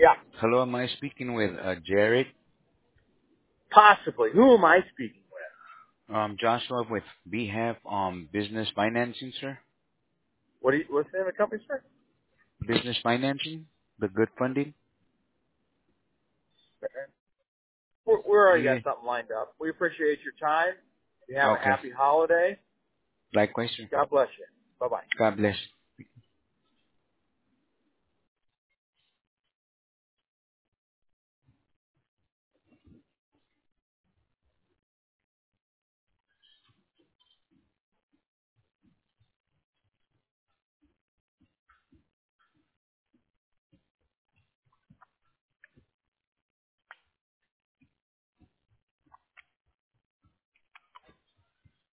Yeah, Hello, am I speaking with Jared? possibly. Who am I speaking with? Joshua with Behave Business Financing, sir. What's the name of the company, sir? Business Financing, the good funding. We already got Yeah. something lined up. We appreciate your time. You have a Okay. happy holiday. Likewise, sir. God bless you. Bye bye. God bless.